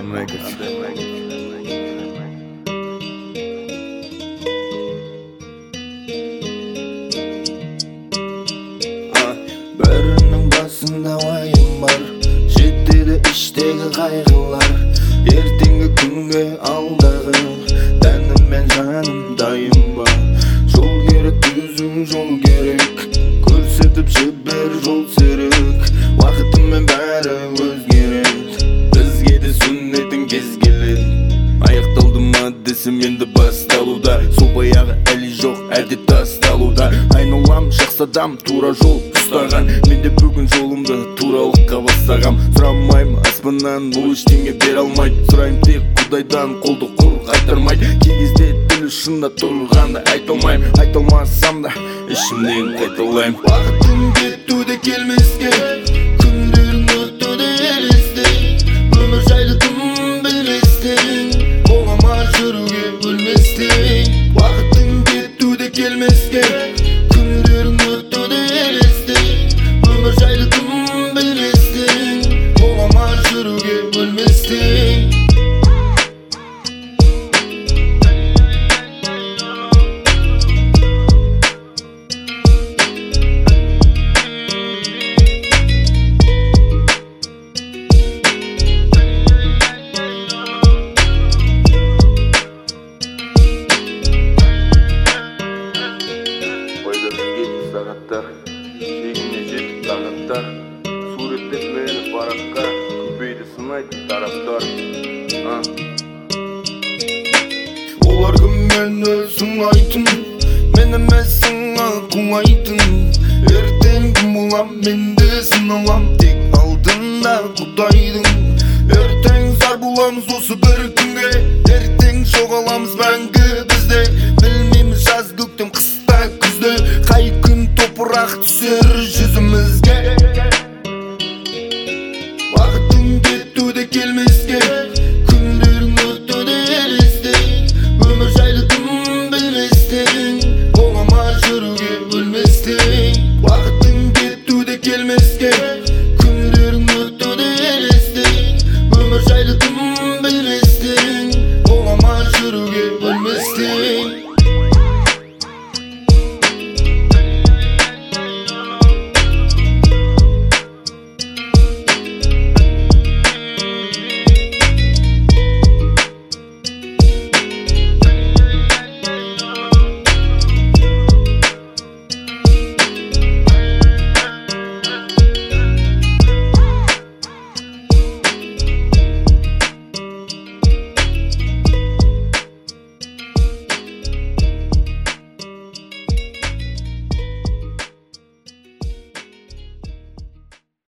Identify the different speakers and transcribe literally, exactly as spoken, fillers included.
Speaker 1: make it.
Speaker 2: Börünün basında vayım var, жетеді іштегі қайғылар. Ертеңгі күнге алдағы тәнім мен жаным дайын ба? Жол керек, өзің жол керек, көрсетіп жібер жол серік. Уақытымен бәрі өзгереді, бізге де сүннетің кез келеді. Аяқталды ма десем енді басталуда, сол баяғы әлі жоқ әлде тасталуда. Айналам жақсы адам, тура жол ұстаған, мен де бүгін жолымды туралыққа бастағам. Сұрамаймын аспаннан, бұл ештеңе бере алмайды. Сұрайым тек Құдайдан, қолды құр қайтармайды. Кей кезде тілі шында тұрғанды айта алмаймын, айта алмасам да ішімнен қайталаймын. Уақытым кетуде келмеске, күндерім өтуде елесте, өмір жайлы тым білместен, бола ма жүруге өлместен. Уақытым кетуде келмеске, күндерім өтуде елесте, өмір жайлы тым білместен, бола ма жүруге өлместен. Сағаттар, шегіне жетіп тағаттар, суреттеп мені параққа, көбейді сынайды тараптар. Олар кім мені сынайтын, мен емессің құлайтын. Ертең кім болам, мен де сыналам, тек алдында Құдайдың. Ертең зар боламыз осы бір күнге, ертең жоғаламыз мәңгі бізде. Білмейміз жаз көктем қыста күзде, қай күн топырақ түсер жүзімізге. Уақытым кетуде келмес